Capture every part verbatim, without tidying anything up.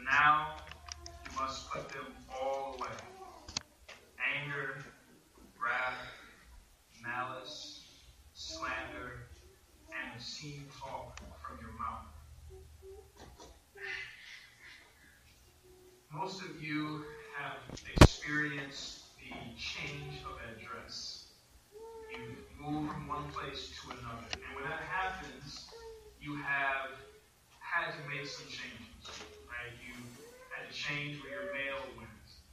now you must put them all away. Anger, wrath, malice, slander, and obscene talk from your mouth. Most of you have experienced the change of address. You move from one place to another. And when that happens, you have had to make some changes, right? You had to change where your mail went.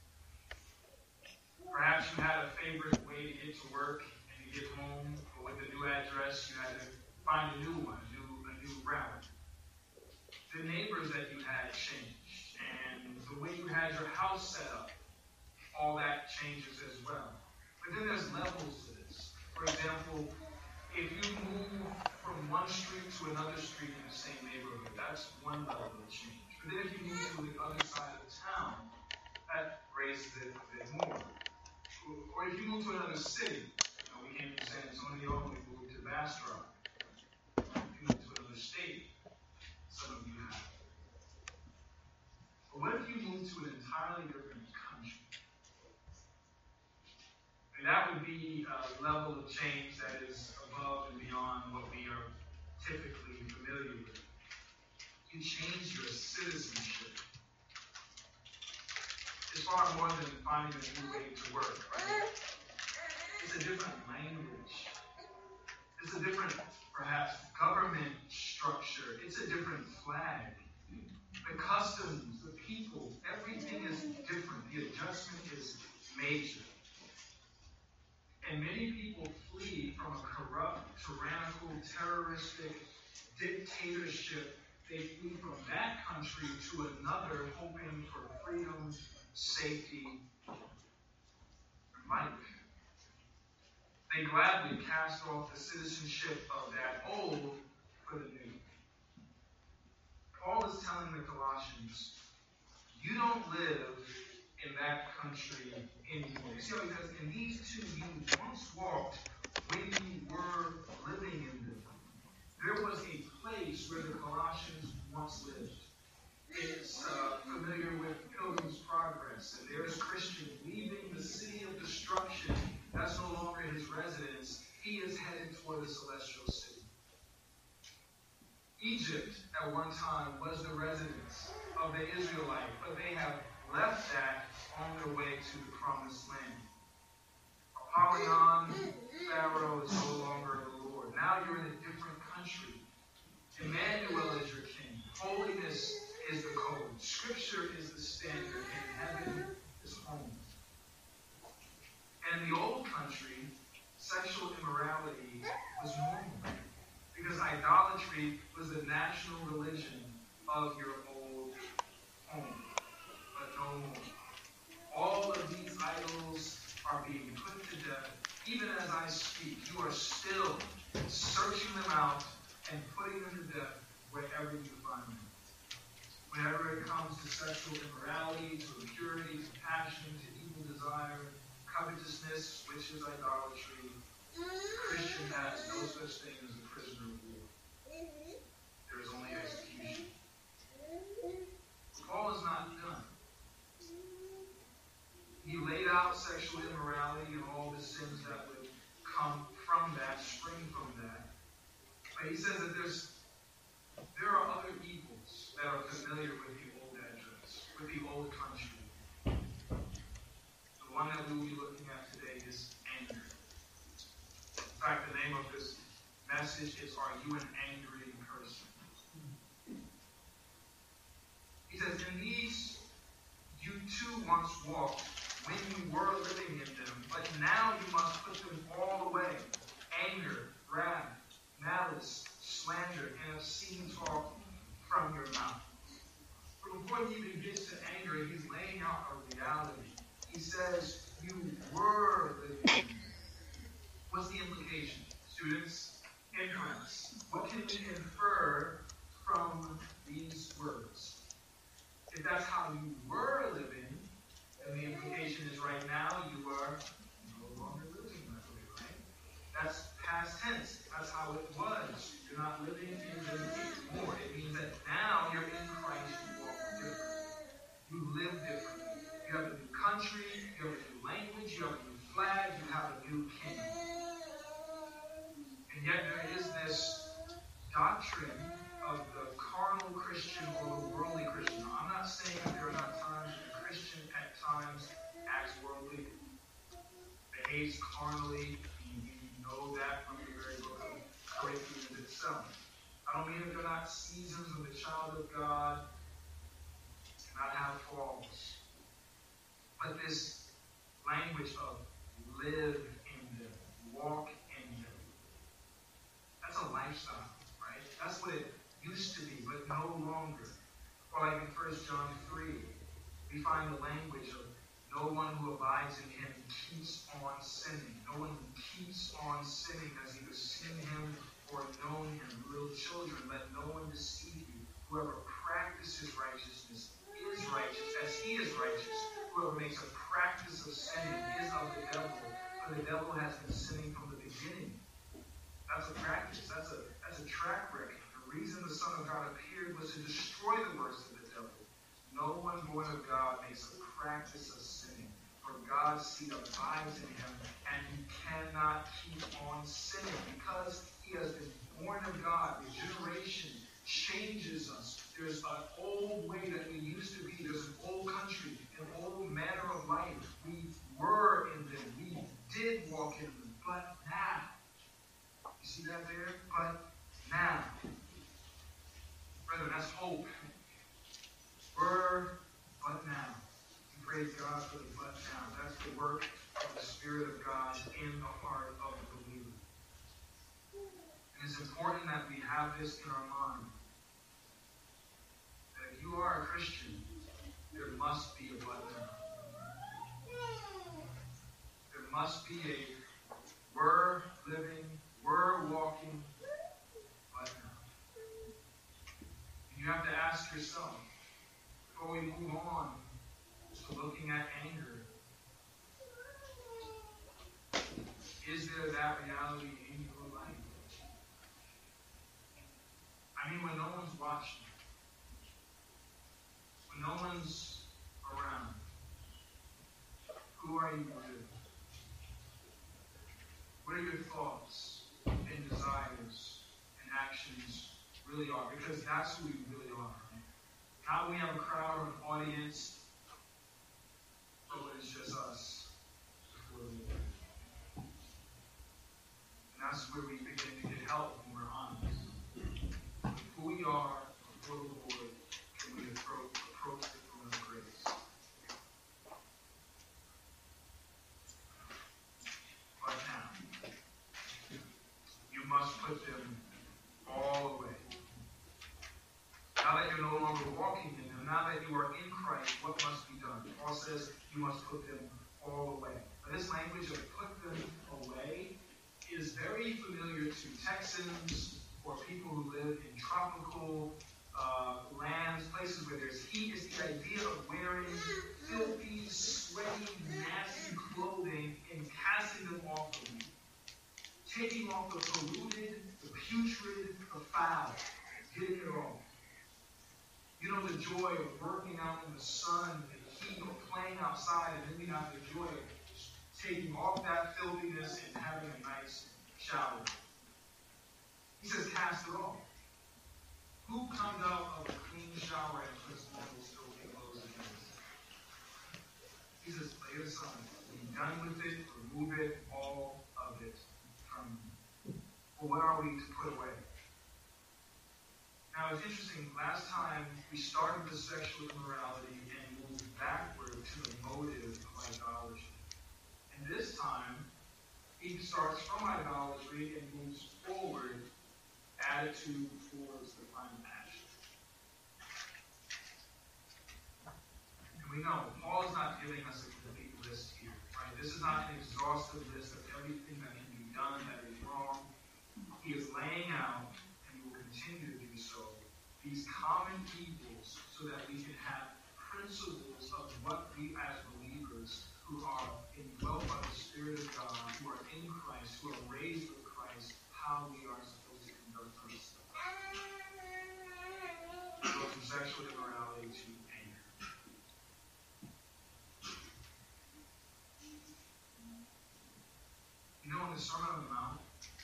Perhaps you had a favorite way to get to work and to get home, but with the new address, you had to find a new one, a new, a new route. The neighbors that you had changed, and the way you had your house set up, all that changes as well. But then there's levels to this. For example, if you move from one street to another street in the same neighborhood, that's one level of change. But then if you move to the other side of town, that raises it a bit more. Or if you move to another city, you know, we came from San Antonio and we moved to Bastrop. If you move to another state, some of you have. But what if you move to an entirely different country? And that would be a level of change that is above and beyond what we are typically familiar with. You change your citizenship. It's far more than finding a new way to work, right? It's a different language. It's a different, perhaps, government structure. It's a different flag. The customs, the people, everything is different. The adjustment is major. And many people flee from a corrupt, tyrannical, terroristic dictatorship. They flee from that country to another, hoping for freedom, safety, and life. They gladly cast off the citizenship of that old for the new. Paul is telling the Colossians, you don't live in that country anymore. You see how he says, in these two you once walked when you were living in them. There was a place where the Colossians once lived. It's uh, familiar with Pilgrim's Progress, and there's Christian leaving the city of destruction. That's no longer his residence. He is headed toward the celestial city. Egypt, at one time, was the residence of the Israelites, but they have left that on their way to the promised land. Apollyon, Pharaoh, is no longer the Lord. Now you're in a different country. Emmanuel is your king. Holiness is the code. Scripture is the standard, and heaven is home. And in the old country, sexual immorality was normal, because idolatry was the national religion of your old home. But no more. All of these idols are being put to death. Even as I speak, you are still searching them out and putting them to death wherever you find them. Whenever it comes to sexual immorality, to impurity, to passion, to evil desire, covetousness, which is idolatry, the Christian has no such thing as a prisoner of war. There is only execution. But Paul is not done. He laid out sexual immorality and all the sins that would come from that, spring from that. But he says that there's there are other evils that are familiar with the old address, with the old country. The one that we will be looking at today is anger. In fact, the name of this message is, Are You an Angry Person? He says, in these you too once walked when you were living in them, but now you must put them all away. Anger, wrath, malice, slander, and obscene talk from your mouth. But before he even gets to anger, he's laying out a reality. He says, you were living in them. What's the implication? Students, inference. What can we infer from these words? If that's how you were living, then the implication is right now you are no longer living that way, right? That's past tense. That's how it was. You're not living in them anymore. It means that now you're in Christ, you walk different. But this language of live in them, walk in them, that's a lifestyle, right? That's what it used to be, but no longer. Or like in First John three, we find the language of no one who abides in him keeps on sinning. No one who keeps on sinning has either seen him or known him. Little children, let no one deceive you. Whoever practices righteousness is righteous as he is righteous. Whoever makes a practice of sinning is of the devil, for the devil has been sinning from the beginning. That's a practice. That's a that's a track record. The reason the Son of God appeared was to destroy the works of the devil. No one born of God makes a practice of sinning, for God's seed abides in him, and he cannot keep on sinning because he has been born of God. Regeneration changes us. There's an old way that we used to be. There's an old country, an old manner of life. We were in them. We did walk in them. But now, you see that there? But now. Brethren, that's hope. Were, but now. We praise God for the but now. That's the work of the Spirit of God in the heart of the believer. And it's important that we have this in our mind. That if you are a Christian, there must be a but now. There must be a we're living, we're walking, but now. And you have to ask yourself, before we move on to looking at anger, is there that reality in your life? I mean, when no one's watching, when no one's around, who are you with? What are your thoughts and desires and actions really are? Because that's who we really are. Right? Not when we have a crowd or an audience, but when it's just us before the Lord. And that's where we begin to get help when we're honest. With who we are before the Lord, can we approach, approach the throne of grace. But now, you must put them all away. Now that you're no longer walking in them, now that you are in Christ, what must be done? Paul says you must put them all away. But this language of put them away is very familiar to Texans or people who live in tropical uh, lands, places where there's heat. It's the idea of wearing filthy, sweaty, nasty clothing and casting them off of you. Taking off the polluted, the putrid, the foul, getting it off. You know the joy of working out in the sun, the heat, or playing outside, and then you have the joy of taking off that filthiness and having a nice shower. He says, cast it off. Who comes out of a clean shower and puts on those filthy clothes again? He says, lay it aside. Be done with it, remove it, all of it from you. Well, what are we to put away? Now, it's interesting, last time we started with sexual immorality and moved backward to the motive of idolatry. And this time, he starts from idolatry and moves forward, attitude towards the unmatched. And we know, Paul is not giving us a complete list here, right? This is not an exhaustive list of everything that can be done that is wrong. He is laying out, continue to do so, these common evils so that we can have principles of what we as believers who are indwelt by the Spirit of God, who are in Christ, who are raised with Christ, how we are supposed to conduct ourselves. Go from sexual immorality to anger. You know, in the Sermon on the Mount,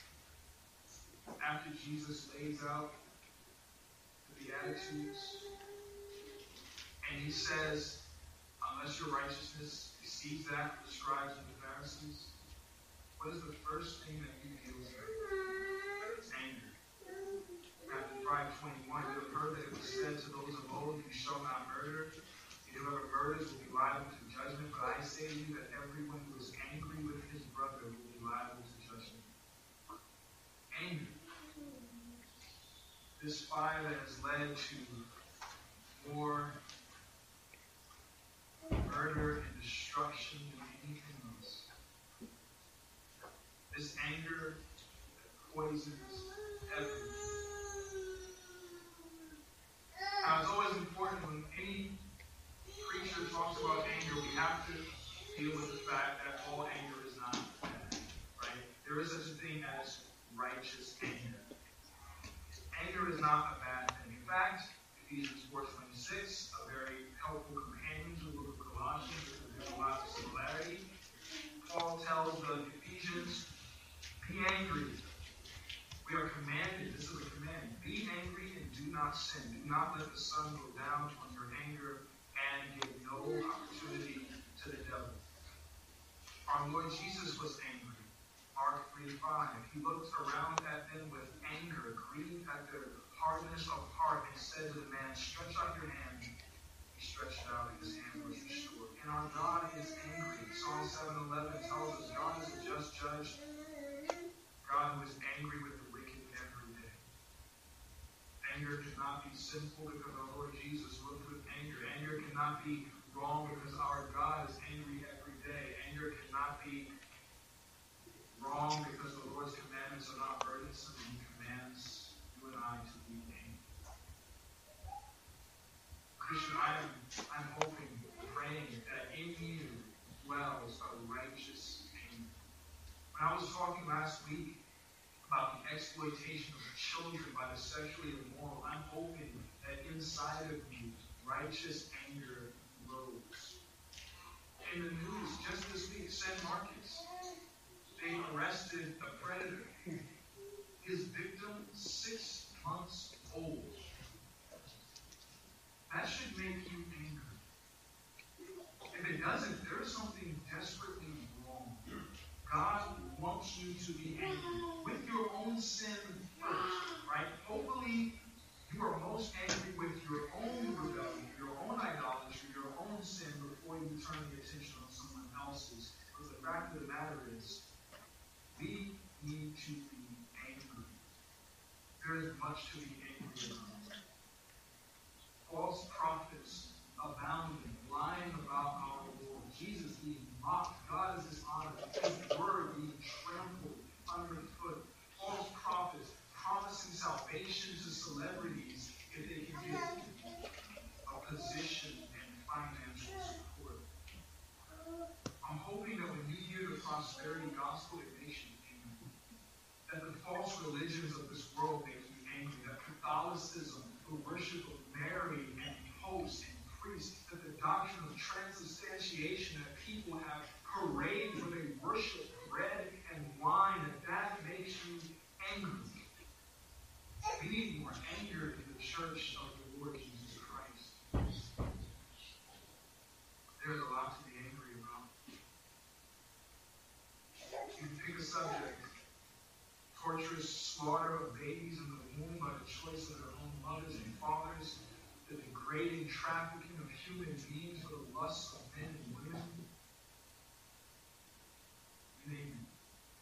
after Jesus lays out the Beatitudes, and he says, unless your righteousness exceeds that of the scribes and the Pharisees, what is the first thing that he deals with? It's anger. Matthew five twenty-one, you have heard that it was said to those of old, you shall not murder, and whoever murderers will be liable to judgment, but I say to you that everyone who is angry with his brother will be liable to judgment. Anger. This fire that has led to more murder and destruction than anything else. This anger poisons everything. Now, it's always important when any preacher talks about anger, we have to deal with the fact that all anger is not bad, right? There is such a thing as righteous anger. Anger is not a bad thing. In fact, Ephesians four twenty-six, a very helpful companion to the book of Colossians, because there's a lot of similarity. Paul tells the Ephesians, be angry. We are commanded, this is a command, be angry and do not sin. Do not let the sun go down on your anger and give no opportunity to the devil. Our Lord Jesus was angry. Mark three five. He looked around at them with anger, grieved at their hardness of heart, and said to the man, stretch out your hand. He stretched out, and his hand was restored. And our God is angry. Psalm seven eleven tells us God is a just judge. God who is angry with the wicked every day. Anger cannot be sinful because our Lord Jesus looked with anger. Anger cannot be wrong because our God is angry every day. Anger cannot be wrong because the Lord's commandments are not burdensome, and He commands you and I to be angry. Christian, I am I'm hoping, praying that in you dwells a righteous anger. When I was talking last week about the exploitation of children by the sexually immoral, I'm hoping that inside of you, righteous anger rose. In the news just this week, San Marcos, they arrested a predator. His victim, six months old. That should make you angry. If it doesn't, there is something desperately wrong. God wants you to be angry with your own sin first, right? Hopefully, you are most angry with your own rebellion, your own idolatry, your own sin before you turn the attention on someone else's. Because the fact of the matter is, we need to be angry. There is much to be angry about. False prophets abounding, lying about our Lord. Jesus being mocked. God is dishonored. His word being trampled underfoot. False prophets promising salvation to celebrities if they can get a position and financial support. I'm hoping that when you hear the prosperity gospel, it makes you angry. That the false religions of this world make you angry. That Catholicism, the worship of Mary and popes and priests, that the doctrine of transubstantiation that people have parades where they worship bread and wine, that that makes you angry. We need more anger in the church of the Lord Jesus Christ. There's a lot to be angry about. You can pick a subject. Torturous slaughter of babies in the womb by the choice of their own mothers and fathers, the degrading trafficking of human beings for the lusts of men and women. You name it.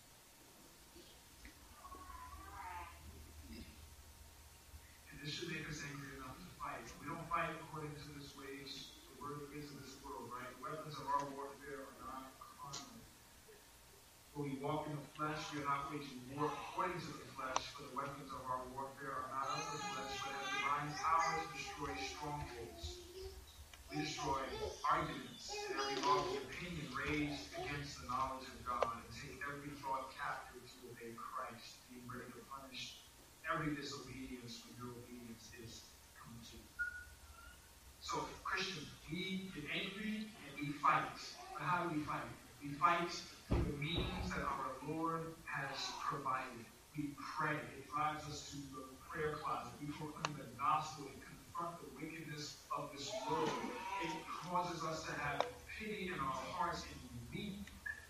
And this should make us angry enough to fight. We don't fight according to this ways, the word ways of this world, right? Weapons of our warfare are not carnal. When we walk in the flesh, we are not waging war according to the flesh, for the weapons of our warfare are not of the flesh, but have divine power to destroy strongholds. We destroy arguments and every lofty opinion raised against the knowledge of God, and take every thought captive to obey Christ, being ready to punish every disobedience when your obedience is complete. So, Christians, we get angry and we fight. But how do we fight? We fight through the means that our Lord has provided. We pray. It drives us to the prayer closet. We proclaim the gospel and confront the wickedness of this world. It causes us to have pity in our hearts and weep.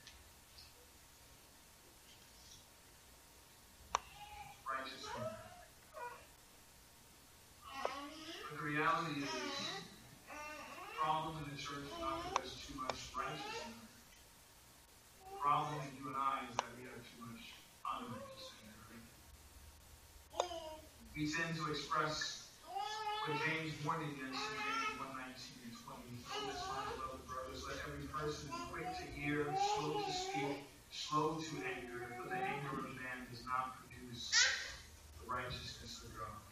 Righteous anger. But the reality is, problem problem in the church is not that there's too much righteousness. The problem with you and I is that we have too much unrighteousness. Right? We tend to express what James warned against in James one nineteen and twenty. Oh, this my beloved brothers, let every person be quick to hear, slow to speak, slow to anger, for the anger of man does not produce the righteousness of God.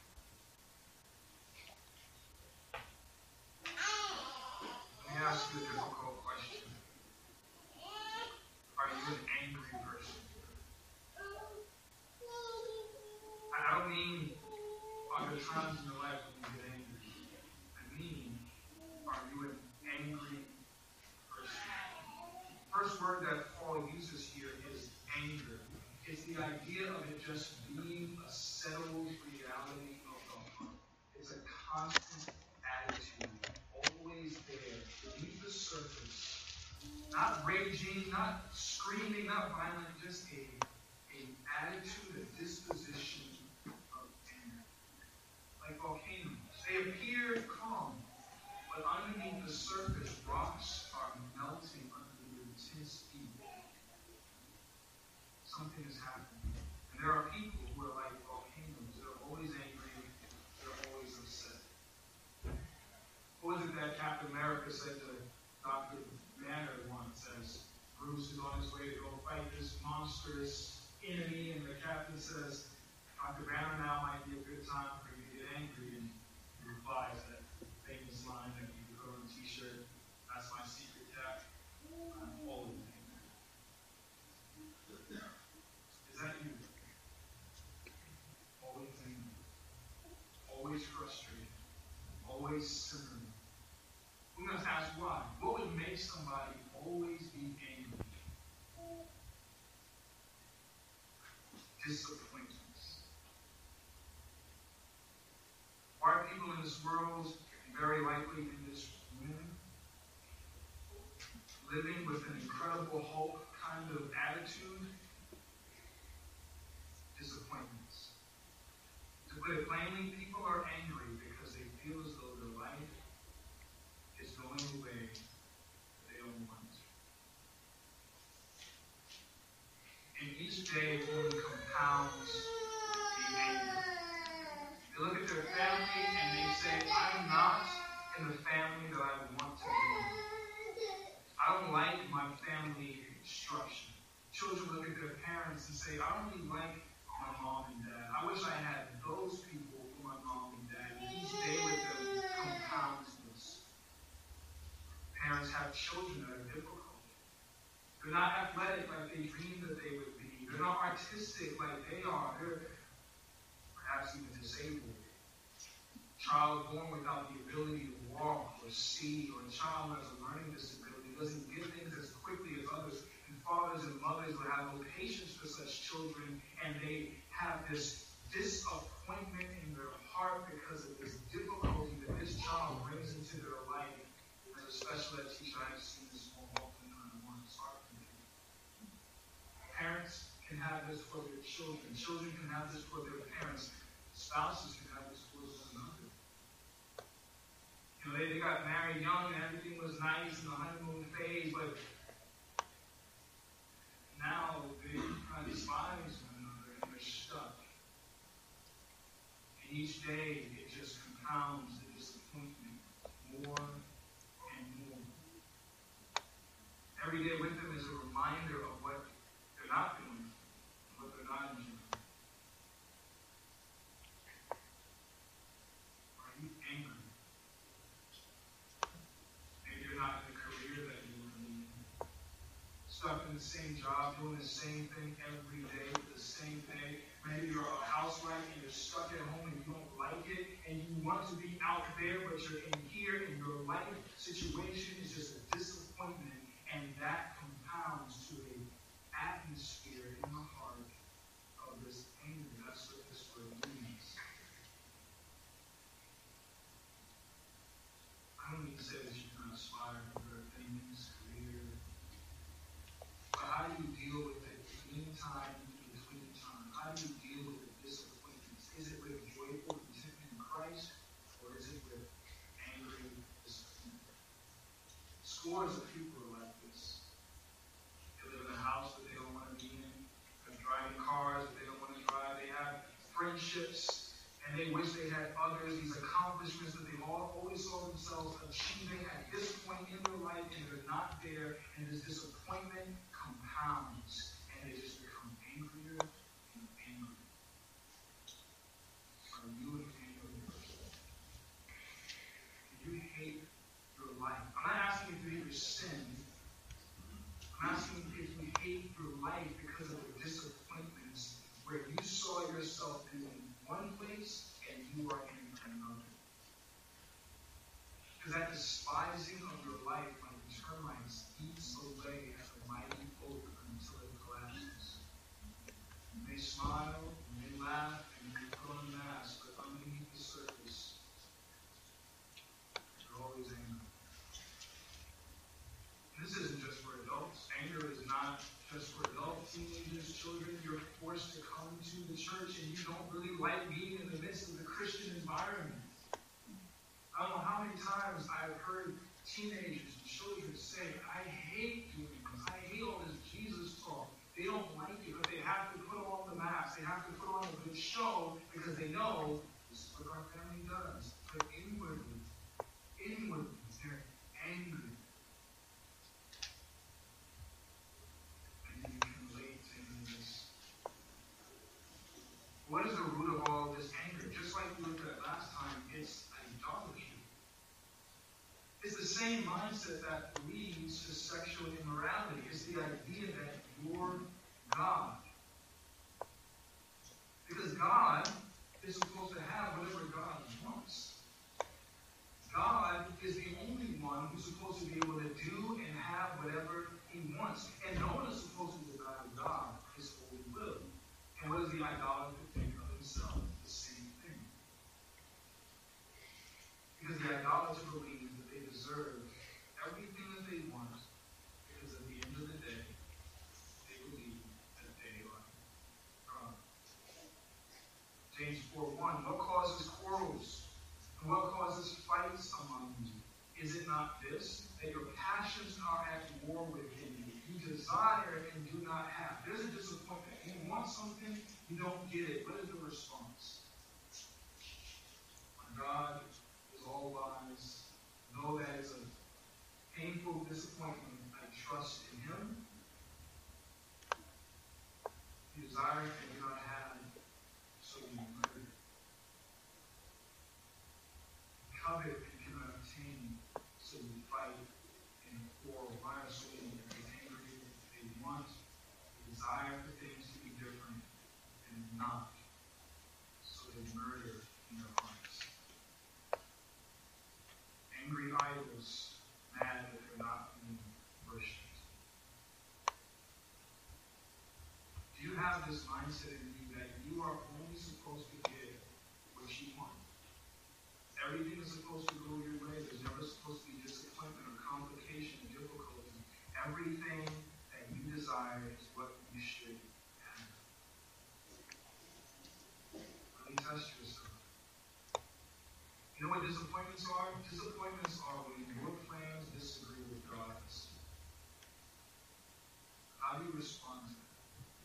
Let me ask you a difficult question. Are you an angry person? I don't mean are there times in your life when you get angry. I mean, are you an angry person? First word that Paul uses here is anger. It's the idea of it just being a settled reality of the heart. It's a constant attitude, always there, beneath the surface. Not raging, not screaming, not violent, just a, a attitude, a disposition of anger. Like volcanoes. They appear calm, but underneath the surface, rocks are melting under the intense heat. Something is happening. And there are people who are like volcanoes. They're always angry. They're always upset. What was it that Captain America said to Doctor Banner once as Bruce is on his way to go fight this monstrous enemy, and the captain says, Doctor Banner, now might be a good time for you to get angry. And he replies that famous line that you put on a t-shirt, that's my secret tap. I'm always angry. Is that you? Always angry. Always frustrated. Always simmering. We must ask why. What would make somebody always be angry? Disappointments. Why are people in this world, very likely in this room, living with an incredible hope kind of attitude? Disappointments. To put it plainly, people are angry because they feel as though their life is going the way they don't want. And each day only compounds the anger. They look at their family and they say, I'm not in the family that I want to be in. I don't like my family structure. Children look at their parents and say, I don't really like my mom and dad. I wish I had those people for my mom and dad. And each day with them compounds this. Parents have children that are difficult. They're not athletic like they dreamed that they would be. They're not artistic like they are. They're perhaps even disabled. A child born without the ability to walk or see, or a child who has a learning disability doesn't get things as quickly as others. And fathers and mothers would have no patience for such children, and they have this disappointment in their heart because of this difficulty that this child brings into their life. As a special ed teacher, I've seen this more often than I want to start with. Parents can have this for their children. Children can have this for their parents. Spouses can have this for one another. You know, they, they got married young and everything was nice in the honeymoon phase, but now they kind of despise one another and they're stuck. And each day it just compounds the disappointment more and more. Every day with them is a reminder of what they're not doing, what they're not enjoying. Are you angry? Maybe you're not in the career that you want to be in. Stuck in the same job, doing the same thing every day, the same thing. Maybe you're a housewife and you're stuck at home and you don't like it, and you want to be out there, but you're in here, and your life situation is just a disappointment, and that compounds to an atmosphere in the heart of this anger. That's what this word means. I don't mean to say that you can aspire for better things, career. But how do you deal with it meantime, in between time? How do you deal with the disappointments? Is it with joyful contentment in Christ, or is it with angry disappointment? Scores of people are like this. They live in a house that they don't want to be in. They're driving cars that they don't want to drive. They have friendships, and they wish they had others. These accomplishments that they all always saw themselves achieving at this point in their life, and they're not there, and this disappointment compounds, and they just become angrier and angrier. Are you an angry person? Do you hate your life? I'm not asking if you hate your sin. I'm asking if you hate your life because of the disappointments where you saw yourself in one place and you are in another. Because that despising of your life like termites eats away at the mighty oak until it collapses. You may smile, you may laugh, and you may put on a mask, but underneath the surface, you're always angry. And this isn't just for adults. Anger is not just for adults, teenagers, children. You're forced to come to the church and you don't really like being in the midst of the Christian environment. I don't know how many times I've heard teenagers and children say, I hate doing this. I hate all this Jesus talk. They don't like it, but they have to put on the mask. They have to put on a good show because they know this is what our family does. But inwardly, inwardly, they're angry. What is the root of all this anger? Just like we looked at last time, it's idolatry. It's the same mindset that leads to sexual immorality. It's the idea that you're God. Because God is supposed to have whatever God wants. God is the only one who's supposed to be able to do and have whatever he wants. And no one is supposed to deny God his holy will. And what does the idolater think of himself? The same thing. Because the idolater believes that they deserve everything that they want, because at the end of the day, they believe that they are God. James four one, what causes quarrels? And what causes fights among you? Is it not this, that your passions are at war within you? You desire and do not have. There's a disappointment. You want something, you don't get it. What is the response? When God is all wise, though that is a painful disappointment, I trust in him. You desire and do not have, so you murder. Covet and cannot obtain, so you fight and quarrel. Why are so many angry? They want, they desire for things to be different and not, so they murder in their hearts. Angry idols, mad that they're not being worshipped. Do you have this mindset in you that you are only supposed to get what you want? Everything is supposed to go your way. There's never supposed to be disappointment or complication or difficulty. Everything that you desire is what you should have. Really test yourself. You know what disappointments are? Disappointments are when your plans disagree with God's. How do you respond to that?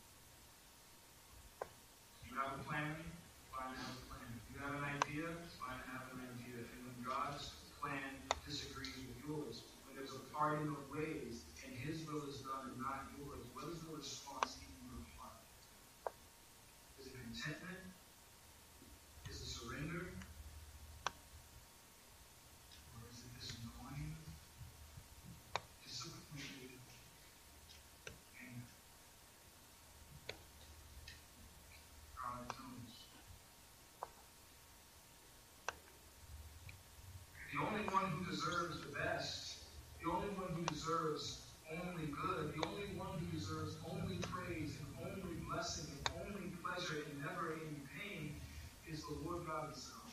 You have a plan, fine to have a plan. You have an idea, it's fine to have an idea. And when God's plan disagrees with yours, when there's a parting of ways and his will is done and not yours, what is the response in your heart? Is it contentment? Is it surrender? Or is it disappointed, disappointed, anger? God knows. The only one who deserves the best, the only one who deserves only good, the only one who deserves only praise and only blessing and only pleasure and never any pain is the Lord God himself.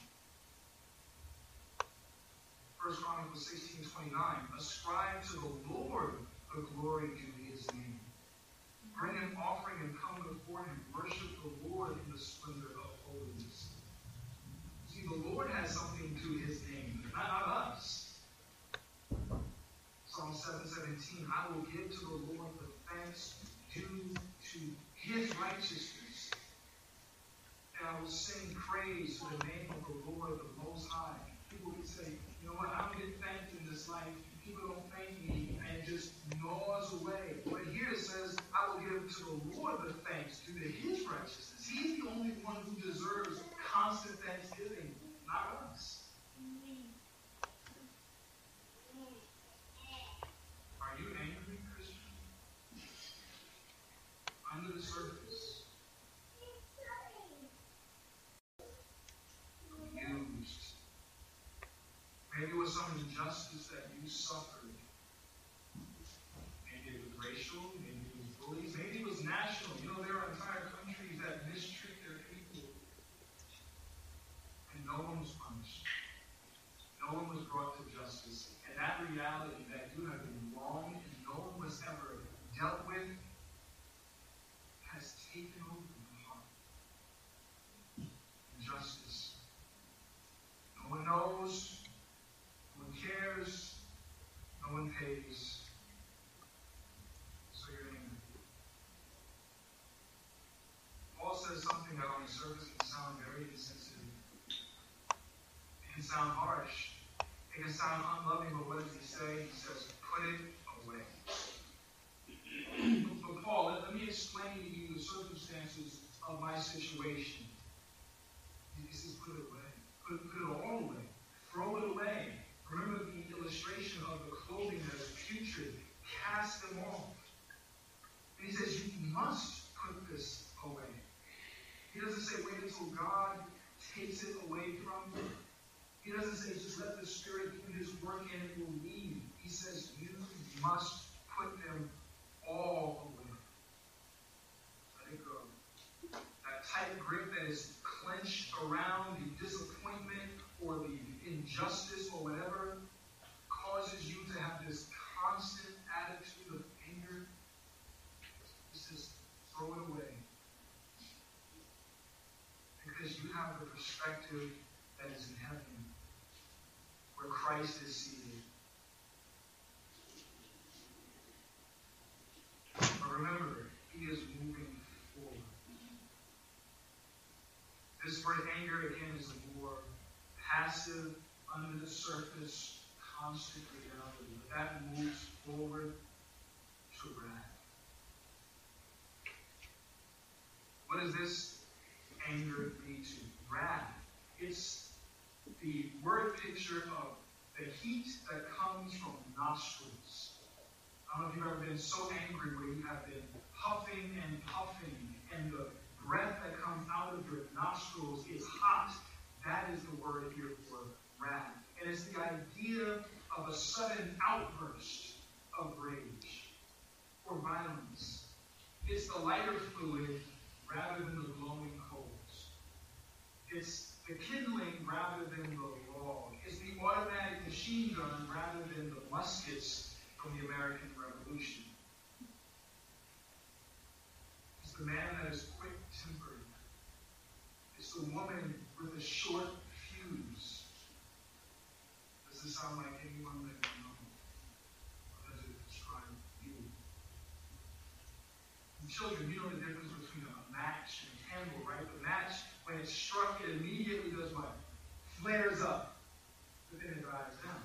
First Chronicles sixteen twenty-nine, ascribe to the Lord the glory due to his name. Bring an offering and come before him. Worship the Lord in the splendor of holiness. See, the Lord has something to his name, not us. So Psalm seven seventeen, I will give to the Lord the thanks due to his righteousness. And I will sing praise to the name of the Lord, the Most High. People can say, you know what, I don't get thanked in this life. People don't thank me, and it just gnaws away. But here it says, I will give to the Lord the thanks due to his righteousness. He's the only one who deserves constant thanksgiving, not us. Are you angry, Christian? Under the surface, abused. Maybe it was some injustice that you suffered. Maybe it was racial, maybe it was bullies, maybe it was national. You know, there are entire countries that mistreat their people. And no one was punished. No one was brought to justice. And that reality that you have been wronged and no one was ever dealt with has taken over your heart. Injustice. No one knows. No one cares. No one pays. So you're angry. Paul says something that on the surface can sound very insensitive. It can sound harsh. It can sound unloving, but what does he say? He says, put it away. But Paul, let, let me explain to you the circumstances of my situation. He says, put it away. Put, put it all away. Throw it away. Remember the illustration of the clothing that is putrid. Cast them off. And he says, you must put this away. He doesn't say, wait until God takes it away from you. He doesn't say, just let the Spirit do his work and it will leave. He says, you must put them all away. Let it go. That tight grip that is clenched around the disappointment or the injustice or whatever causes you to have this constant attitude of anger. He says, throw it away. Because you have the perspective that is in heaven, where Christ is seated. But remember, he is moving forward. This word anger, again, is a more passive, under the surface, constant reality. But that moves forward to wrath. What does this anger lead to? Wrath. It's the word picture of the heat that comes from nostrils. I don't know if you've ever been so angry where you have been huffing and puffing, and the breath that comes out of your nostrils is hot. That is the word here for wrath. And it's the idea of a sudden outburst of rage or violence. It's the lighter fluid rather than the glowing coals. It's the kindling rather than the log. It's the automatic machine gun rather than the muskets from the American Revolution. It's the man that is quick-tempered. It's the woman with a short fuse. Does this sound like anyone that you know? Or does it describe you? And children, you know the difference between a match and a candle, right? The match, when it's struck, it immediately does what? Flares up. But then it dies down.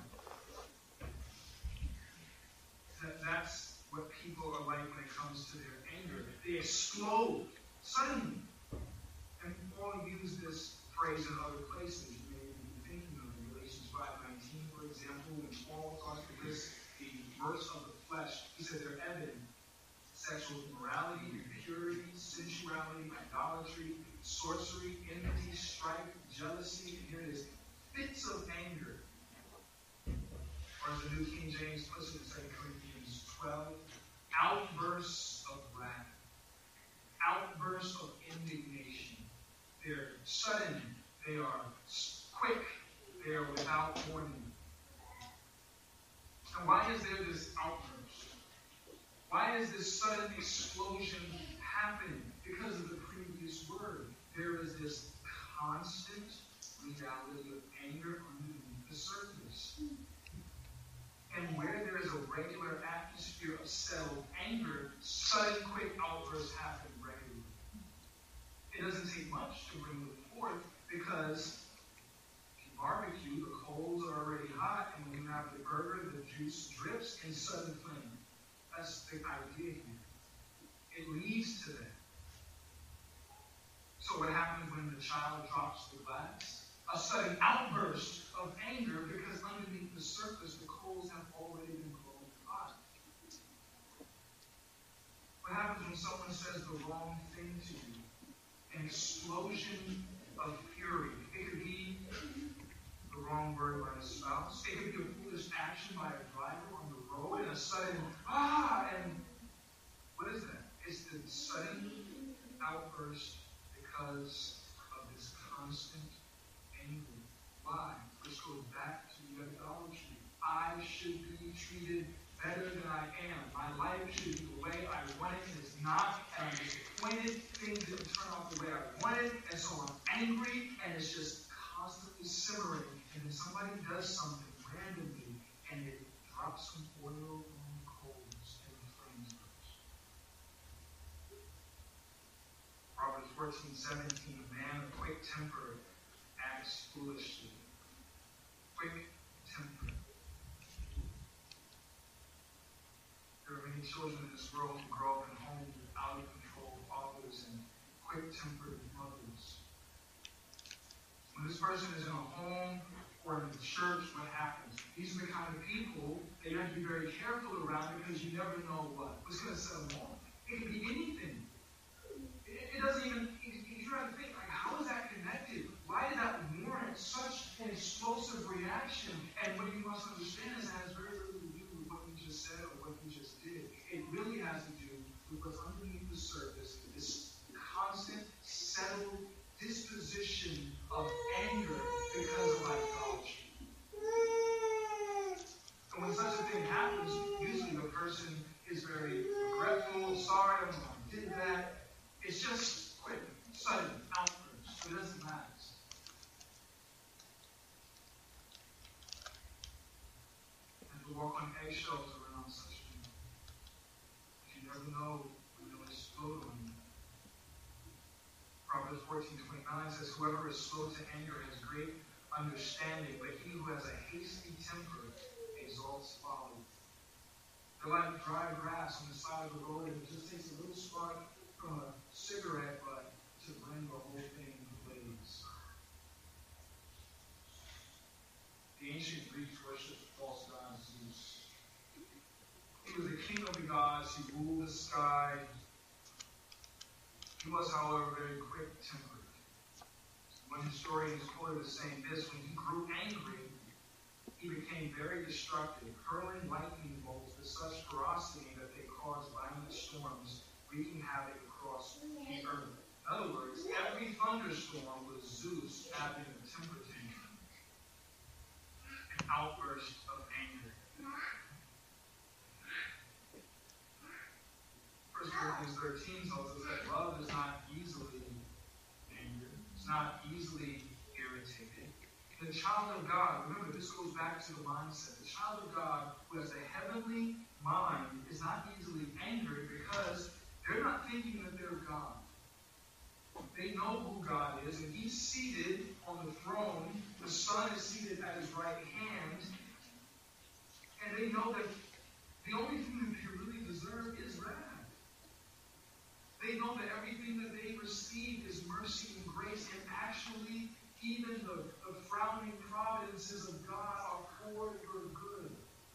That, that's what people are like when it comes to their anger. They explode suddenly. And Paul used this phrase in other places. You may be thinking of in Galatians five nineteen, for example, when Paul talks to this, the works of the flesh. He said they're evident. Sexual immorality, impurity, sensuality, idolatry, sorcery, enmity, strife, jealousy, and here it is, fits of anger. Or as the New King James puts it in Second Corinthians twelve, outbursts of wrath, outbursts of indignation. They're sudden, they are quick, they are without warning. And why is there this outburst? Why is this sudden explosion happening? Because of the previous word. There is this constant reality of anger underneath the surface. And where there is a regular atmosphere of settled anger, sudden quick outbursts happen regularly. It doesn't take much to bring them forth because if you barbecue, the coals are already hot, and when you have the burger, the juice drips in sudden flame. That's the idea here. It leads to that. So what happens when the child drops the glass? A sudden outburst of anger because underneath the surface, the coals have already been glowing hot. What happens when someone says the wrong thing to you? An explosion of fury. It could be the wrong word by a spouse. It could be a foolish action by a driver on the road, and a sudden, ah, and what is that? It's the sudden outburst because of this constant anger. Why? This goes back to the idolatry. I should be treated better than I am. My life should be the way I want it, and it's not. And I'm disappointed. Things didn't turn out the way I wanted, and so I'm angry, and it's just constantly simmering. And then somebody does something randomly, and it drops some oil on the coals, and the flames burst. Proverbs fourteen seventeen, a man of quick temper acts foolishly. Quick temper. There are many children in this world who grow up in homes with out-of-control fathers and quick-tempered mothers. When this person is in a home or in the church, what happens? These are the kind of people that you have to be very careful around because you never know what. What's going to set them off? It can be anything. It, it doesn't even, you, you try to think, like, how is that connected? Why did that warrant such an explosive reaction? And what you must understand is that has very little to do with what you just said or what you just did. It really has to do with what's underneath the surface, this constant, settled disposition of anger because of idolatry. And when such a thing happens, usually the person is very regretful, sorry, I did that. It's just quick, sudden outburst. It doesn't last. And to walk on eggshells around such people. You never know when they'll explode on you. Proverbs fourteen twenty-nine says, whoever is slow to anger has great understanding, but he who has a hasty temper exalts folly. They're like dry grass on the side of the road, and it just takes a little spark from a cigarette butt to bring the whole thing to blaze. The ancient Greeks worshipped the false god Zeus. He was the king of the gods. He ruled the sky. He was, however, very quick-tempered. One historian is quoted as saying this: when he grew angry, he became very destructive, hurling lightning bolts with such ferocity that they caused violent storms, wreaking havoc across the earth. In other words, every thunderstorm was Zeus having a temper tantrum, an outburst of anger. First Corinthians thirteen tells us that love is not easily angered. It's not easily irritated. The child of God, remember, this goes back to the mindset. The child of God who has a heavenly mind is not easily angered because they're not thinking that they're God. They know who God is, and He's seated on the throne. The Son is seated at His right hand. And they know that the only thing that they really deserve is wrath. They know that everything that they receive is mercy and grace, and actually, even the, the frowning providences of God are for your good.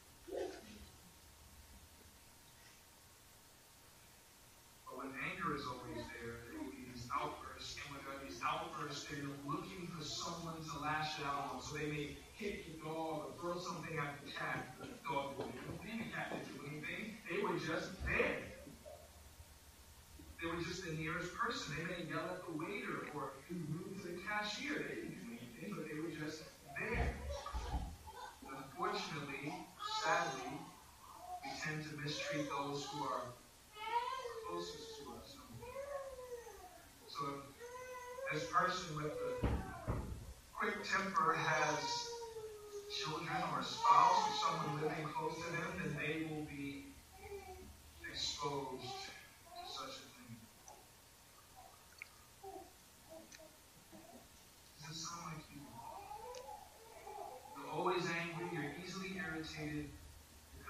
But when anger is always there, there will be these outbursts, and when there are these outbursts, they're looking for someone to lash out on, so they may hit the dog or throw something at the cat. The dog didn't do anything, the cat didn't do anything. They were just there. They were just the nearest person. They may yell at the waiter or be rude to the cashier. They didn't do anything, but they were just there. Unfortunately, sadly, we tend to mistreat those who are closest to us. So if this person with the quick temper has children or a spouse or someone living close to them, then they will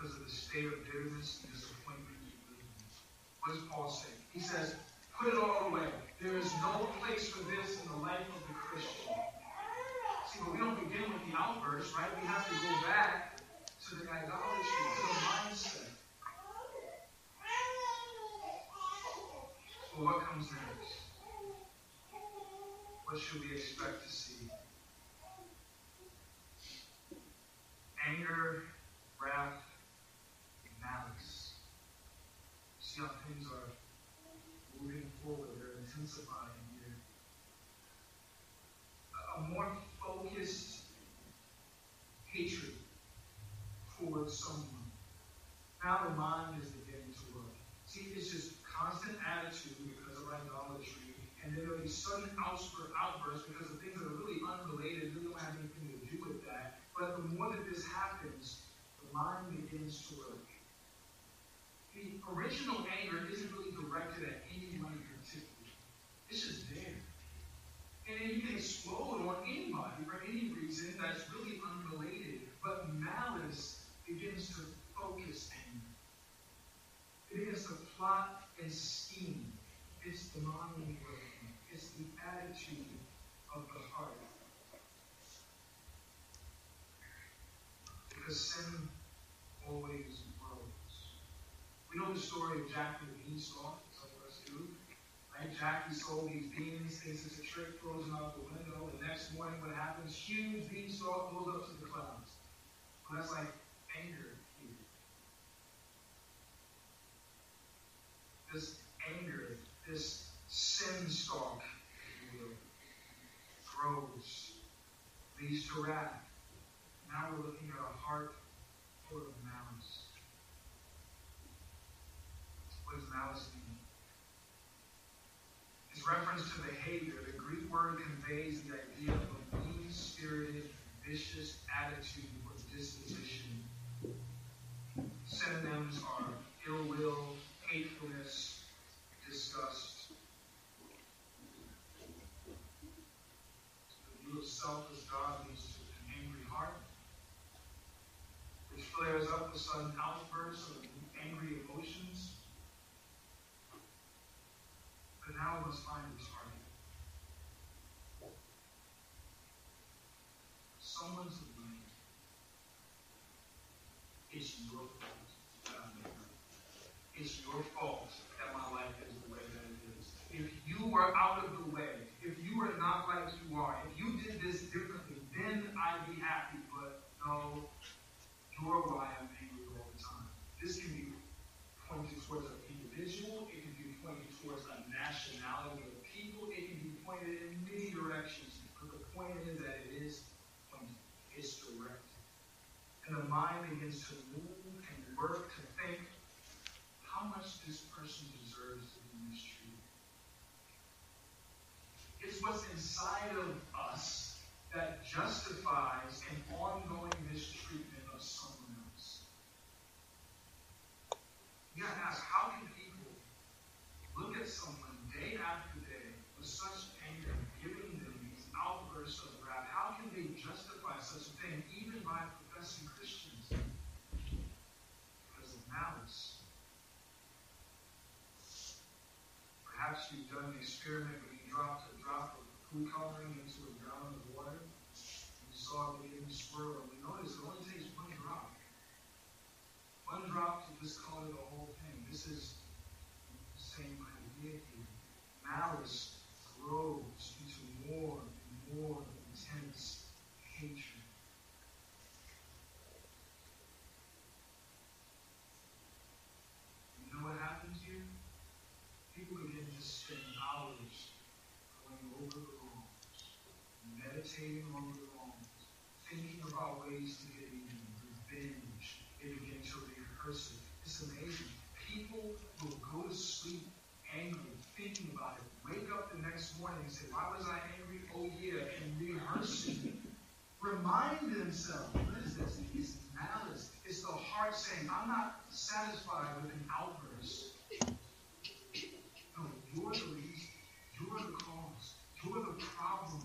because of the state of bitterness and disappointment you live in. What does Paul say? He says, put it all away. There is no place for this in the life of the Christian. See, but we don't begin with the outburst, right? We have to go back to the idolatry, to the mindset. Well, what comes next? What should we expect to see? Anger, wrath, and malice. See how things are moving forward. They're intensifying here. A more focused hatred towards someone. Now the mind is beginning to work. See, it's just constant attitude because of idolatry, and then there'll be sudden outbursts because of things that are really unrelated, really don't have anything to do with that. But the more that this happens, the mind begins to work. The original anger isn't really directed at anyone in particular. It's just there. And then you can explode on anybody for any reason that's really unrelated. But malice begins to focus anger. It begins to plot and scheme. It's the mind working. It's the attitude of the heart. Because sin always grows. We know the story of Jack and the Beanstalk. Some of us do. Right? Jackie sold these beans, thinks it's a trick, throws them out the window. The next morning, what happens? Huge beanstalk goes up to the clouds. Well, that's like anger here. This anger, this sin stalk, if you will, grows, leads to wrath. Now we're looking at a heart full of malice. What does malice mean? It's reference to behavior. The Greek word conveys the idea of a mean-spirited, vicious attitude or disposition. Synonyms are ill will, hatefulness, disgust. The view of self as God leads to an angry heart, which flares up with sudden outbursts of angry emotions. But now we must find its target. Someone's to blame. It's your fault that I'm here. It's your fault that my life is the way that it is. If you were out of the way, if you were not like you are, if you did this differently, then I'd be happy. But no, you're why I'm angry all the time. This can be pointed towards an individual. It can be pointed towards a nationality of people. It can be pointed in many directions. But the point is that it is pointed. It's direct. And the mind begins to move and work to think how much this person deserves to be mistreated. It's what's inside of us that justifies an ongoing mistreatment of someone else. You gotta ask, how can people look at someone day after day with such anger, giving them these outbursts of wrath? How can they justify such a thing, even by professing Christians? Because of malice. Perhaps you've done an experiment where you dropped a drop of food coloring into a gallon of water. You saw it begin to swirl, and you notice it only takes one drop. One drop to discolor the whole thing. This is the same idea here. Malice grows into more and more intense hatred. You know what happens here? People begin to spend hours going over the wrongs, meditating over the wrongs, thinking about ways to get even, revenge. They begin to rehearse it. It's amazing. People will go to sleep angry, thinking about it. Wake up the next morning and say, why was I angry? Oh yeah, and rehearse it. Remind themselves, what is this? It's malice. It's the heart saying, I'm not satisfied with an outburst. No, you're the reason. You're the cause. You're the problem.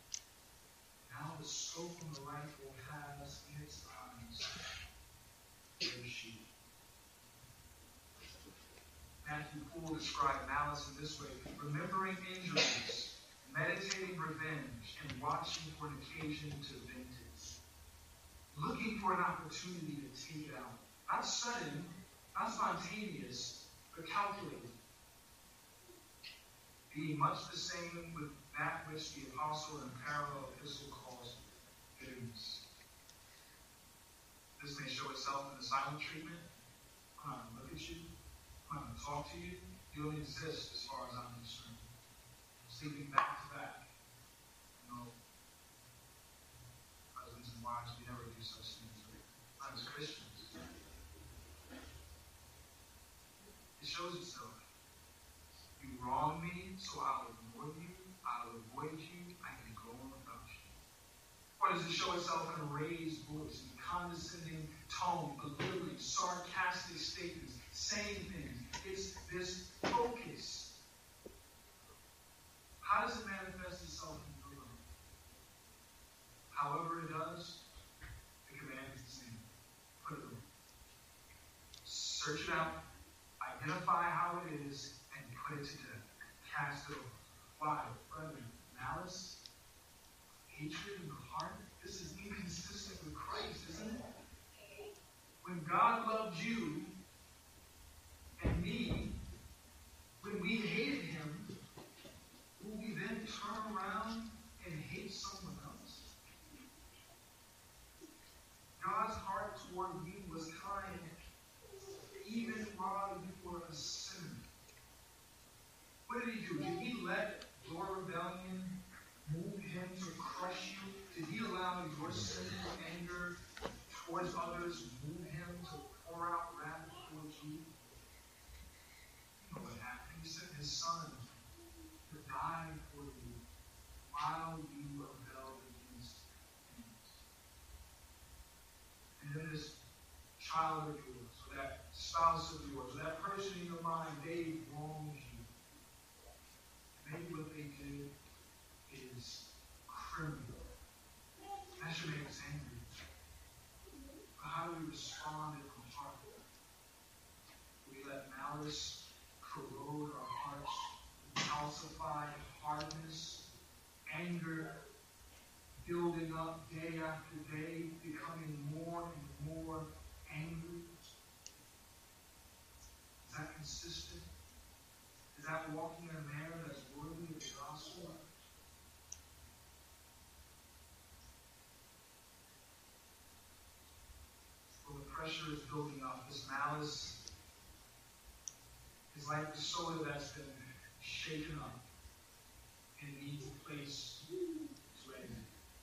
Now the scope of the life will pass in its eyes. Matthew Poole described malice in this way: remembering injuries, meditating revenge, and watching for an occasion to vent it. Looking for an opportunity to take it out. Not sudden, not spontaneous, but calculated. Being much the same with that which the apostle in a parallel epistle calls bitterness. This may show itself in the silent treatment. I'm not going to look at you. I'm not going to talk to you. You don't exist as far as I'm concerned. Sleeping back to back. You know, husbands and wives, we never do such things, right? Not as Christians. It shows itself. You wrong me, so I'll ignore you. I'll avoid you. I can go on without you. Or does it show itself in a raised voice, in condescending tone, belittling, sarcastic statements, saying things? It's this focus. How does it manifest itself in your life? However it does, the command is the same. Put it away. Search it out. Identify how it is and put it to death. Cast it over. Why? Brethren, malice, hatred in the heart, this is inconsistent with Christ, isn't it? When God loved you and me, when we hated him, will we then turn around and hate someone else? God's heart toward you was kind even while you were a sinner. What did he do? Did he let your rebellion move him to crush you? Did he allow your sinful anger towards others move him to pour out wrath towards you? You know what happened? He sent his son to die for you while you rebelled against him. And then this child of yours, or that spouse of yours, or that person in your mind, they wronged you. Maybe what they did is criminal. That should make us angry. But how do we respond in our heart? Do we let malice corrode our hearts, calcify hardness, anger, building up day after day, becoming more and more angry? Is that consistent? Is that walking in a manner that's worthy of the gospel? Well, the pressure is building up. This malice is like the soda that's been shaken up and needs a place to exit.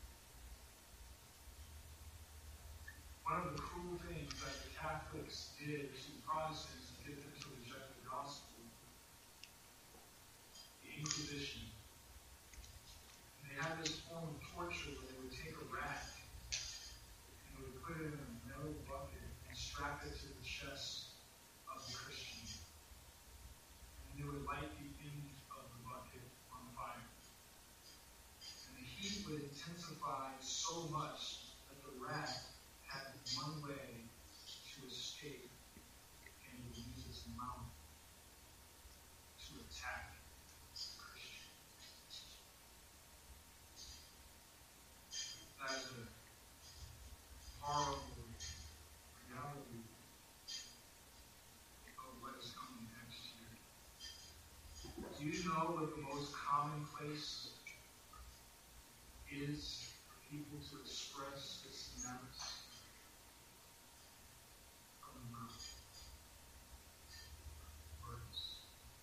One of the cruel things that the Catholics did to Protestants to get them to reject the gospel, Inquisition. And they had this form of torture where they would take a rat and they would put it in a metal bucket and strap it to the chest of the Christian. And they would light the end of the bucket on fire. And the heat would intensify so much that the rat had one way to escape, and it would use its mouth to attack. That is a horrible reality of what is coming next year. Do you know what the most commonplace is for people to express this malice? From the mouth. Words.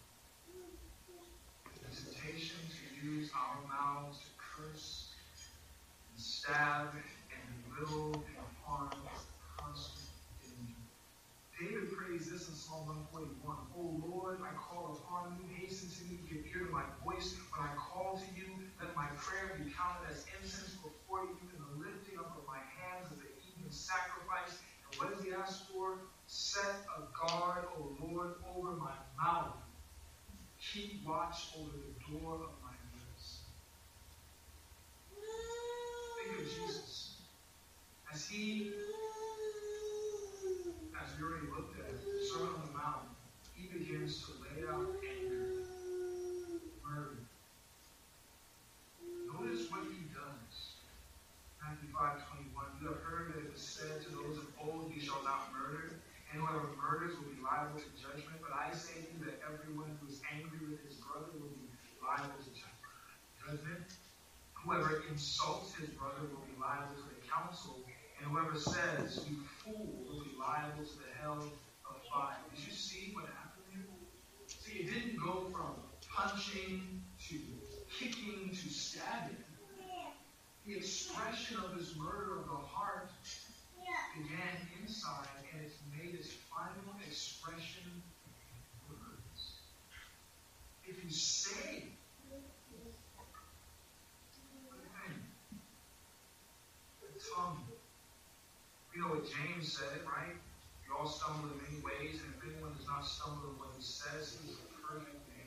The temptation to use our mouths to curse, stab, and belittle and harm is constant danger. David prays this in Psalm one forty-one. O Lord, I call upon you, hasten to me, give ear to my voice. When I call to you, let my prayer be counted as incense before you, in the lifting up of my hands as an evening sacrifice. And what does he ask for? Set a guard, O Lord, over my mouth. Keep watch over the door of my lips. Think of Jesus. As he, as we already looked at, the Sermon on the Mount, he begins to lay whoever murders will be liable to judgment, but I say to you that everyone who is angry with his brother will be liable to judgment. Whoever insults his brother will be liable to the council, and whoever says, you fool, will be liable to the hell of fire. Did you see what happened here? See, it didn't go from punching to kicking to stabbing. The expression of this murder of the heart began inside, and it's made its final expression in words. If you say, the tongue. You know what James said, right? You all stumble in many ways, and if anyone does not stumble in what he says, he is a perfect man.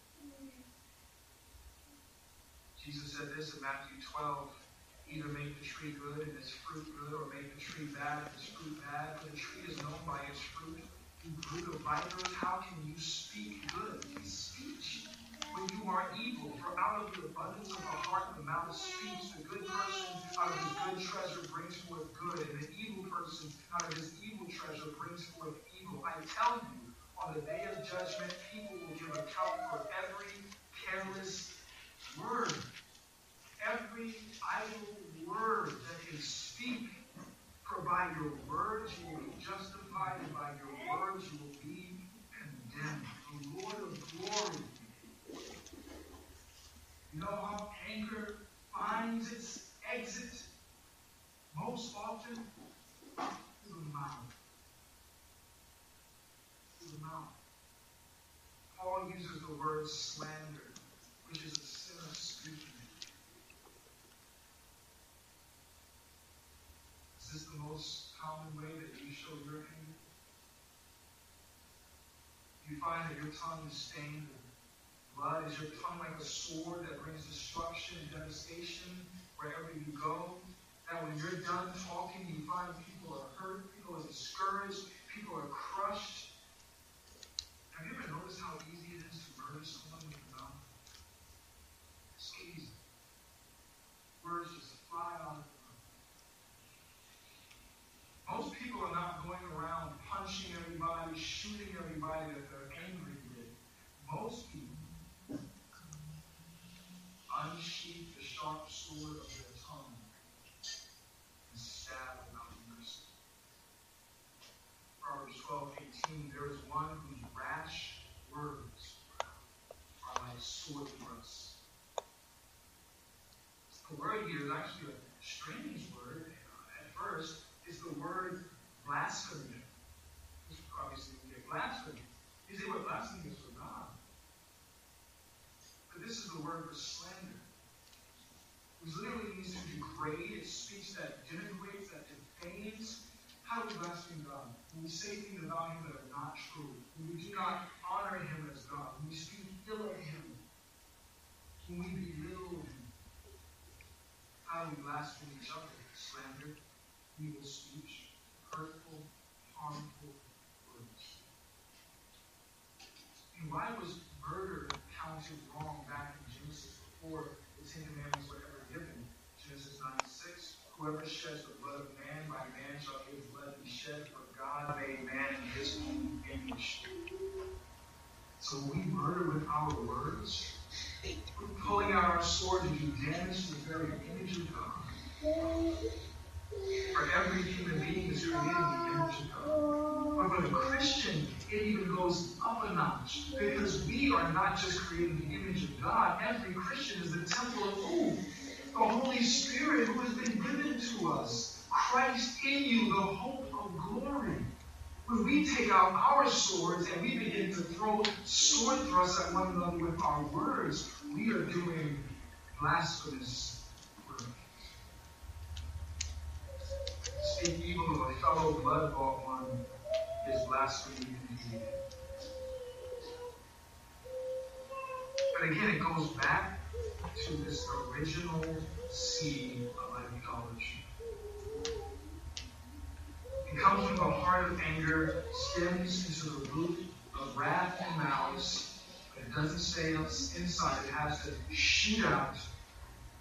Jesus said this in Matthew twelve, either make the tree good and its fruit good, or make the tree bad and its fruit bad. For the tree is known by its fruit. You brood of vipers, how can you speak good? It's speech when you are evil. For out of the abundance of the heart the mouth speaks. The good person out of his good treasure brings forth good, and the evil person out of his evil treasure brings forth evil. I tell you, on the day of judgment, people will give account for every careless word. Every idle word that they speak, for by your words you will be justified, and by your words you will be condemned. The Lord of glory. You know how anger finds its exit most often? Through the mouth. Through the mouth. Paul uses the word slander, which is a sinner speaking. Is this the most common way that you show your anger? You find that your tongue is stained with blood. Is your tongue like a sword that brings destruction and devastation wherever you go? That when you're done talking, you find people are hurt, people are discouraged, people are crushed. Have you ever noticed how easy it is to murder someone with your mouth? It's so easy. Words just fly out of the mouth. Most people are not going around punching everybody, shooting everybody that they're angry with. Most people unsheath the sharp sword of their tongue and stab without mercy. Proverbs twelve eighteen, there is one whose rash words are like sword thrusts. The word here is actually a strange word at first. It's the word blasphemy. This would obviously be a blasphemy. You say, what blasphemy is for God? But this is the word for slander. Which literally means to degrade. It speaks that denigrates, that defames. How do we blaspheme God? When we say things about him that are not true. When we do not honor him as God. When we speak ill of him. When we belittle him. How do we blaspheme each other? Slander, evil speech, hurtful, harmful words. And why was murder counted wrong back in Genesis before the Ten Commandments were ever given? Genesis nine six, whoever sheds the blood of man, by man shall his blood be shed, for God made man in his own image. So when we murder with our words, we're pulling out our sword to do damage to the very image of God. For every human being is created in the image of God. But for the Christian, it even goes up a notch. Because we are not just creating the image of God. Every Christian is the temple of who? The Holy Spirit who has been given to us. Christ in you, the hope of glory. When we take out our swords and we begin to throw sword thrusts at one another with our words, we are doing blasphemous words. Speak evil of a fellow blood-bought one is blasphemy indeed. But again, it goes back to this original seed of idolatry. It comes from the heart of anger, stems into the root of wrath and malice, but it doesn't stay inside. It has to shoot out.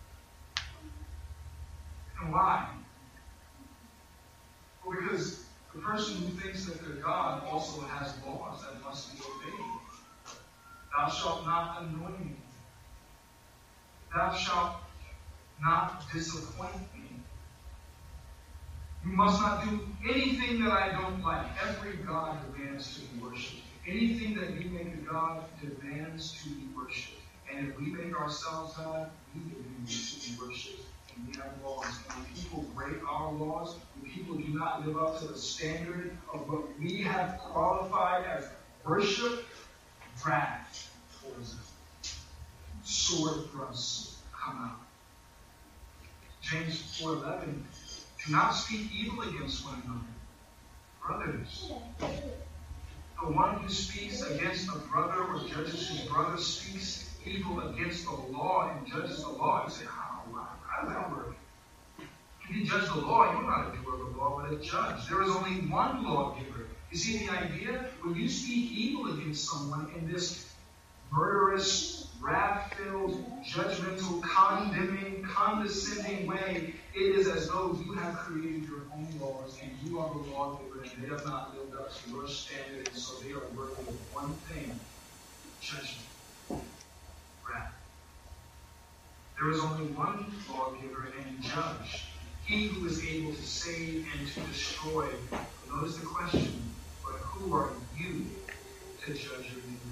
And why? Well, because The person who thinks that their God also has laws that must be obeyed. Thou shalt not annoy me. Thou shalt not disappoint me. You must not do anything that I don't like. Every God demands to be worshipped. Anything that you make a God demands to be worshipped. And if we make ourselves God, we demand to be worshipped. And we have laws. And when people break our laws, when people do not live up to the standard of what we have qualified as worship, wrath pours out. Sword thrusts come out. James four eleven, do not speak evil against one another. Brothers, the one who speaks against a brother or judges his brother speaks evil against the law and judges the law. You say, how, how does that work? If you judge the law, you're not a doer of the law, but a judge. There is only one lawgiver. You see the idea? When you speak evil against someone in this murderous, wrath-filled, judgmental, condemning, condescending way, it is as though you have created your own laws and you are the lawgiver and they have not lived up to your standard, and so they are worthy of one thing: judgment, wrath. There is only one lawgiver and judge, he who is able to save and to destroy. Notice the question, but who are you to judge your neighbor?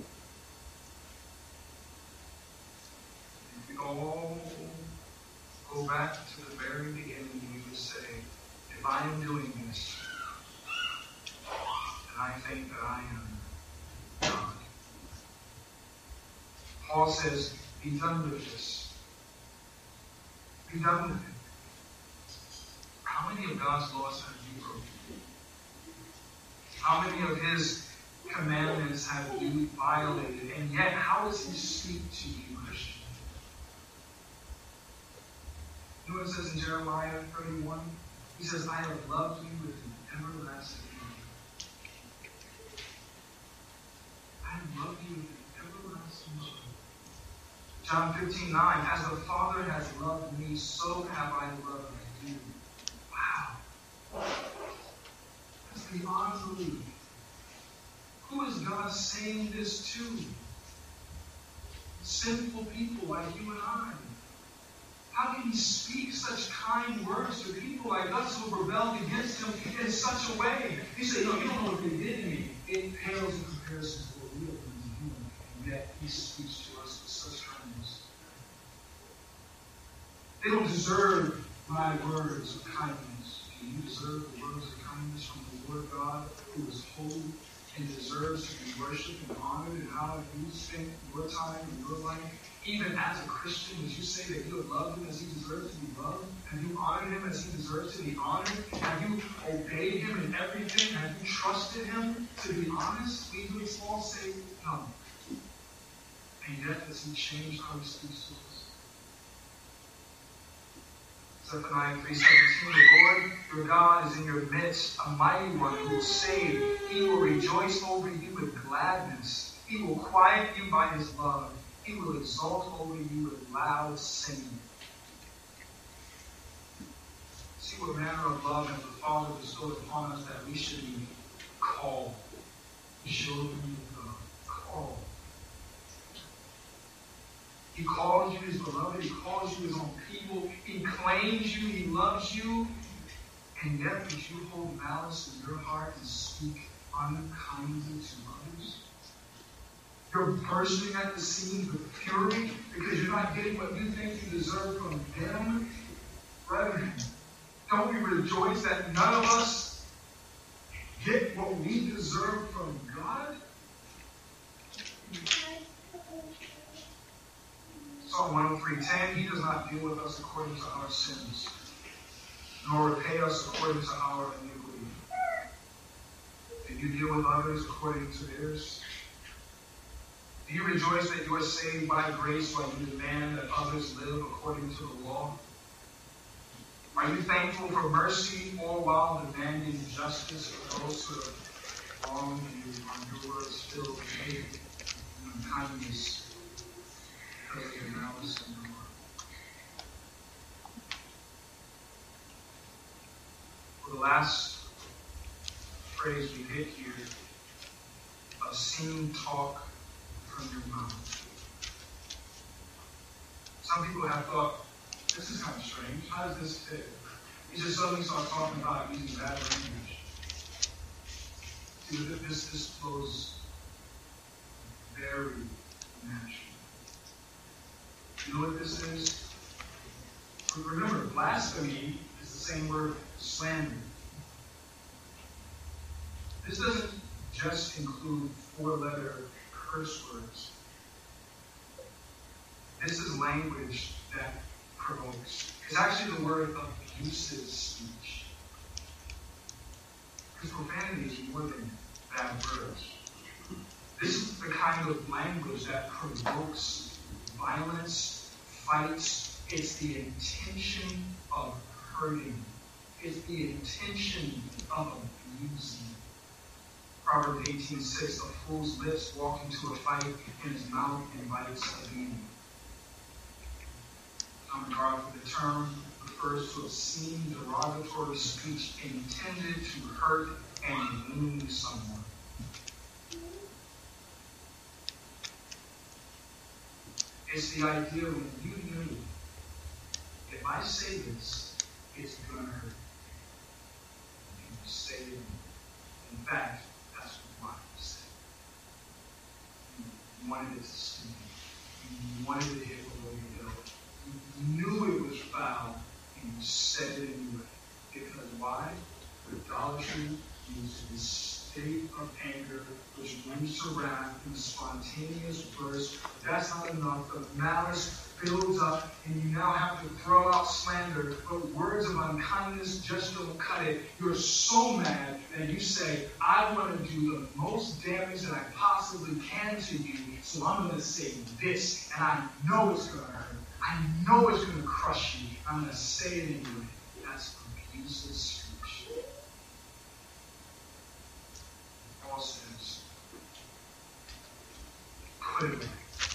If we all go back to the very beginning, we would say, if I am doing this, then I think that I am God. Paul says, be done with this. Be done with it. How many of God's laws have you broken? How many of his commandments have you violated? And yet, how does he speak to you, Christian? You know what it says in Jeremiah thirty-one? He says, I have loved you with an everlasting love. I have loved you with an everlasting love. John fifteen nine, as the Father has loved me, so have I loved you. Wow. That's beyond belief. Who is God saying this to? Sinful people like you and I. How can he speak such kind words to people like us who rebelled against him in such a way? He said, no, you don't know what they did to me. It pales in comparison to what we have done to him. And yet he speaks to us with such kindness. They don't deserve my words of kindness. Do you deserve the words of kindness from the Lord God, who is holy and deserves to be worshipped and honored? And how have you spent your time and your life? Even as a Christian, would you say that you have loved him as he deserves to be loved? Have you honored him as he deserves to be honored? Have you obeyed him in everything? Have you trusted him? To be honest, we would all say no. And yet, does he change how he speaks to us? Zephaniah three seventeen, the Lord your God is in your midst, a mighty one who will save. He will rejoice over you with gladness. He will quiet you by his love. He will exalt over you with loud singing. See what manner of love has the Father bestowed upon us, that we should be called children of God. Called. He calls you his beloved. He calls you his own people. He claims you. He loves you. And yet would you hold malice in your heart and speak unkindly to others? You're bursting at the seams with fury because you're not getting what you think you deserve from them. Brethren, don't we rejoice that none of us get what we deserve from God? Psalm one oh three ten, he does not deal with us according to our sins, nor repay us according to our iniquity. Did you deal with others according to theirs? Do you rejoice that you are saved by grace while you demand that others live according to the law? Are you thankful for mercy all while demanding justice for those who have wronged you? Are your words filled with hate and kindness because of your malice in your heart? For the last phrase we get here, obscene talk from your mouth. Some people have thought, this is kind of strange. How does this fit? You just suddenly start talking about using bad language. See, this, this flows very naturally. You know what this is? Remember, blasphemy is the same word slander. This doesn't just include four-letter curse words. This is language that provokes. It's actually the word abusive speech. Because profanity is more than bad words. This is the kind of language that provokes violence, fights. It's the intention of hurting. It's the intention of abusing. Proverbs eighteen six, a fool's lips walk into a fight, and his mouth invites a beating. Common regard for the term refers to obscene, derogatory speech intended to hurt and wound someone. It's the idea when you knew, if I say this, it's going to hurt. And you say it. In fact, that's what you said. You wanted it to sting. You wanted it to hit below your belt. You knew it was foul, and you said it anyway. Because why? Idolatry is the state of anger which brings to wrath in a spontaneous burst. That's not enough. The malice builds up, and you now have to throw out slander, but words of unkindness just don't cut it. You're so mad that you say, I want to do the most damage that I possibly can to you, so I'm going to say this, and I know it's going to hurt. I know it's going to crush you. I'm going to say it anyway. That's abusive speech. Paul says, put it away.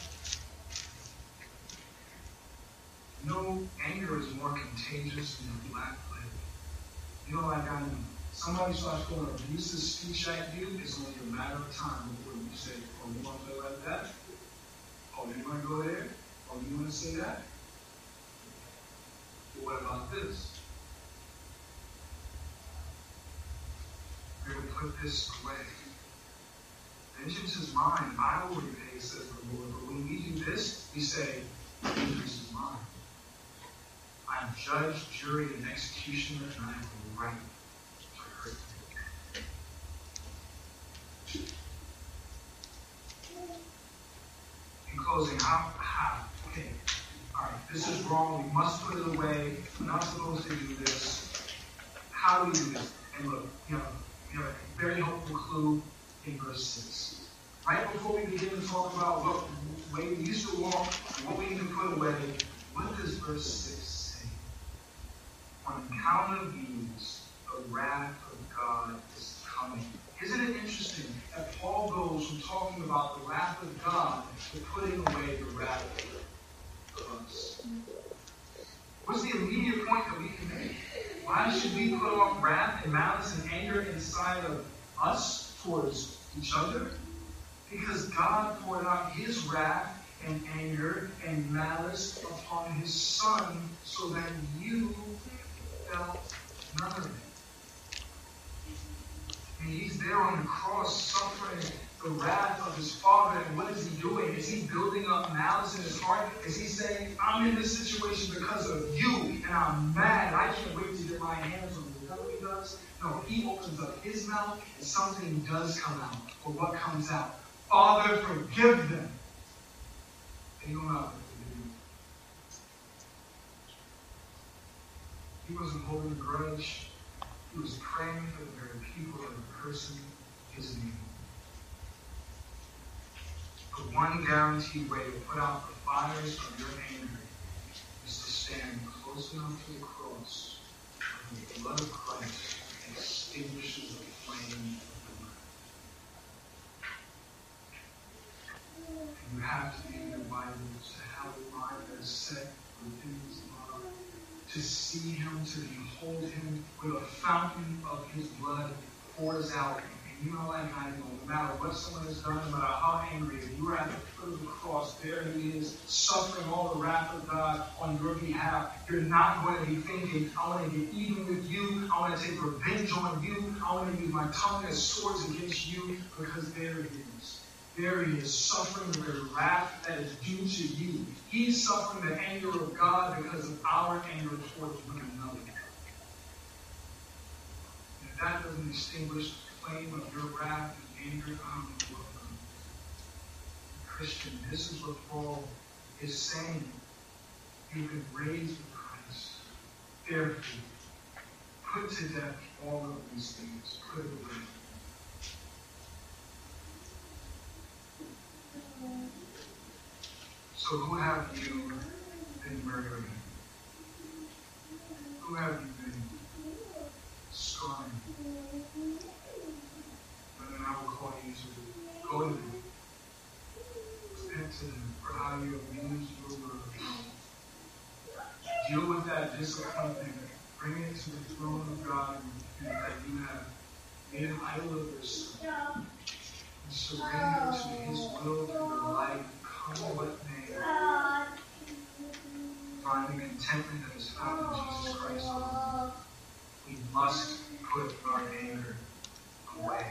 No, anger is more contagious than the black plague. You know, like I mean, somebody starts throwing abusive speech at you, it's only a matter of time before you say, oh, you want to play like that? Oh, you want to go there? Oh, you want to say that? But what about this? We will put this away. Vengeance is mine, I will repay, says the Lord. But when we do this, we say, vengeance is mine. I'm judge, jury, and executioner, and I have the right to hurt you. In closing, how, how? Okay, all right, this is wrong. We must put it away. We're not supposed to do this. How do we do this? And look, you know, you know, a very helpful clue in verse six. Right before we begin to talk about what way we used to walk, what we need to put away, what does verse six say? On account of these, the wrath of God is coming. Isn't it interesting that Paul goes from talking about the wrath of God to putting away the wrath of us? What's the immediate point that we can make? Why should we put off wrath and malice and anger inside of us towards each other? Because God poured out his wrath and anger and malice upon his Son so that you felt none of it. And he's there on the cross suffering the wrath of his Father. And what is he doing? Is he building up malice in his heart? Is he saying, I'm in this situation because of you, and I'm mad. I can't wait to get my hands on you. Is that what he does? No, he opens up his mouth, and something does come out. But what comes out? Father, forgive them. And you don't know what to do. He wasn't holding a grudge. He was praying for the very people and the person, his name. The one guaranteed way to put out the fires of your anger is to stand close enough to the cross where the blood of Christ extinguishes the flame of the wrath. You have to be in your Bible to have a mind that is set within his love, to see him, to behold him with a fountain of his blood pours out. And you know, like I know, no matter what someone has done, no matter how angry, if you are at the foot of the cross, there he is, suffering all the wrath of God on your behalf. You're not going to be thinking, I want to get even with you. I want to take revenge on you. I want to use my tongue as swords against you, because there he is. There he is, suffering the very wrath that is due to you. He's suffering the anger of God because of our anger towards one another. And if that doesn't extinguish the flame of your wrath and anger, I'm welcome. Christian, this is what Paul is saying. You've been raised with Christ. Therefore, put to death all of these things. Put it away. So who have you been murdering? Who have you been scarring? And then I will call you to go to them. Repent to them for how you abused your word. Deal with that disappointment. Bring it to the throne of God and that you have made an idol of yourself. And surrender to his will for your life. Come what may. Finding contentment that is found in Jesus Christ alone. We must put our anger away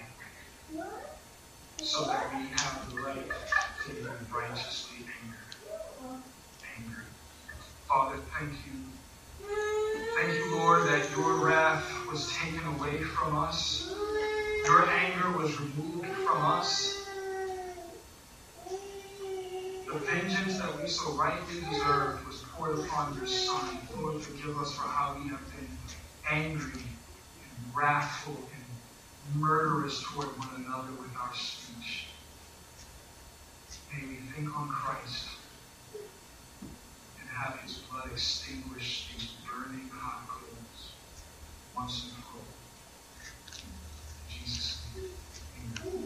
so that we have the right to live righteously anger. Anger. Father, thank you. Thank you, Lord, that your wrath was taken away from us. Your anger was removed from us. The vengeance that we so rightly deserved was poured upon your Son. Lord, forgive us for how we have been angry and wrathful and murderous toward one another with our speech. May we think on Christ and have his blood extinguish these burning hot coals once and for all. In Jesus' name, amen.